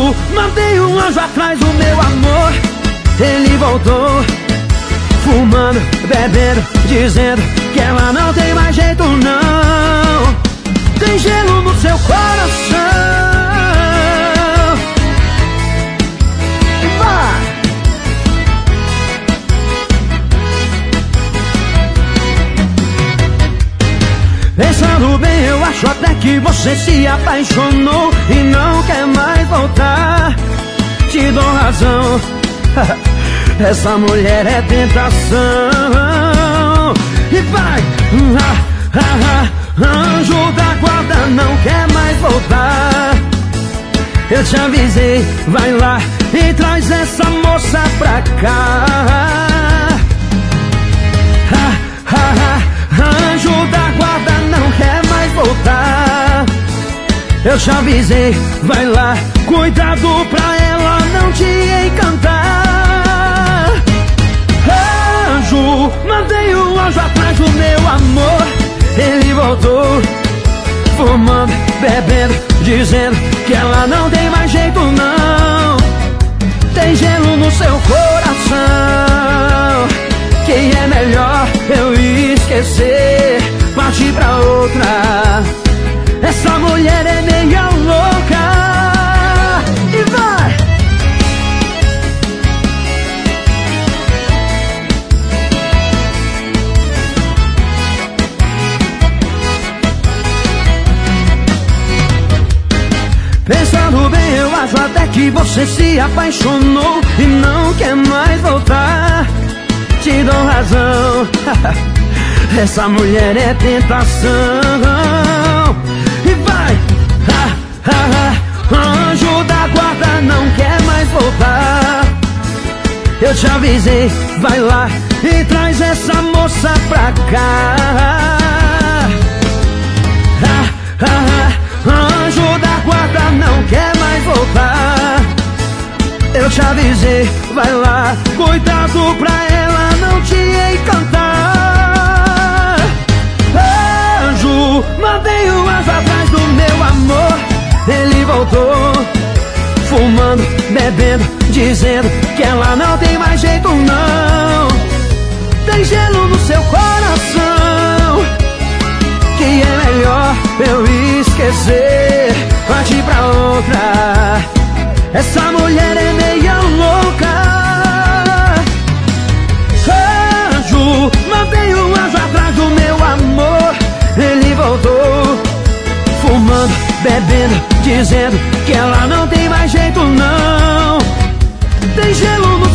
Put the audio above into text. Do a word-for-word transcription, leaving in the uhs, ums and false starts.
Anjo, mandei um anjo atrás do meu amor. Ele voltou, fumando, bebendo, dizendo que ela não tem mais jeito não. Tem gelo no seu coração. E vai! Pensando bem, eu acho até que você se apaixonou e não quer mais voltar. Te dou razão. Essa mulher é tentação. E vai! Anjo da guarda não quer mais voltar. Eu te avisei, vai lá e traz essa moça pra cá. Anjo da guarda não quer mais voltar. Eu te avisei, vai lá, cuidado pra ela não te encantar. Anjo, mandei um anjo atrás do meu amor. Ele voltou, fumando, bebendo, dizendo que ela não tem mais jeito não. Tem gelo no seu coração, que é melhor eu esquecer, partir pra outra. Essa mulher é meia louca. E vai! Pensando bem, eu acho até que você se apaixonou e não quer mais voltar. Te dou razão. Essa mulher é tentação. E vai! Ha, ha, ha. Anjo da guarda não quer mais voltar. Eu te avisei, vai lá e traz essa moça pra cá. Ha, ha, ha. Anjo da guarda não quer mais voltar. Eu te avisei, vai lá, cuidado pra ela não te encantar. Anjo, mandei um anjo atrás do meu amor. Ele voltou, fumando, bebendo, dizendo que ela não tem mais jeito não. Tem gelo no seu coração, que é melhor eu esquecer, partir pra outra. Essa mulher é meia louca. Anjo, mandei um anjo atrás do meu amor. Ele voltou, fumando, bebendo, dizendo que ela não tem mais jeito não. Tem gelo no